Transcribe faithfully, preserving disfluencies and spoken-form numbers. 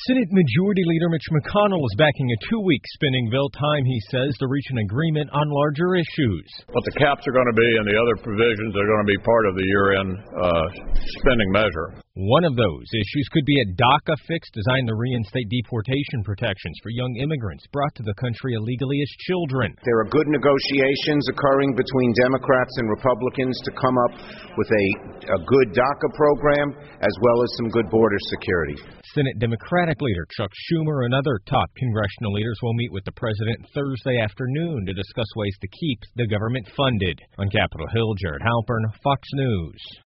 Senate Majority Leader Mitch McConnell is backing a two-week spending bill, time, he says, to reach an agreement on larger issues. What the caps are going to be and the other provisions are going to be part of the year-end uh, spending measure. One of those issues could be a DACA fix designed to reinstate deportation protections for young immigrants brought to the country illegally as children. There are good negotiations occurring between Democrats and Republicans to come up with a, a good DACA program as well as some good border security. Senate Democratic leader Chuck Schumer and other top congressional leaders will meet with the president Thursday afternoon to discuss ways to keep the government funded. On Capitol Hill, Jared Halpern, Fox News.